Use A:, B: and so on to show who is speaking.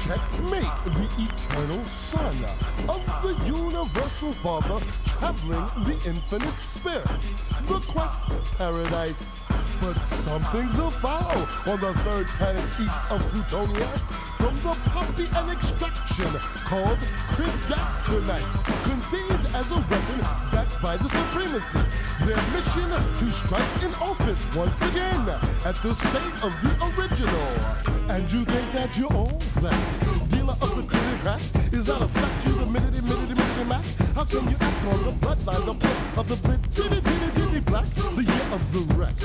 A: Checkmate, the eternal son of the universal father, traveling the infinite spirit. The quest, paradise. But something's afoul on the third planet east of Plutonia. From the poppy and extraction called Kryptonite, conceived as a weapon backed by the supremacy. Their mission to strike an offense once again at the state of the original. And you think that you're all that? Dealer of the clear crack? Is that a fact? You the minute max? How can you act on the bloodline, the blood of the blit, black, the year of the wreck?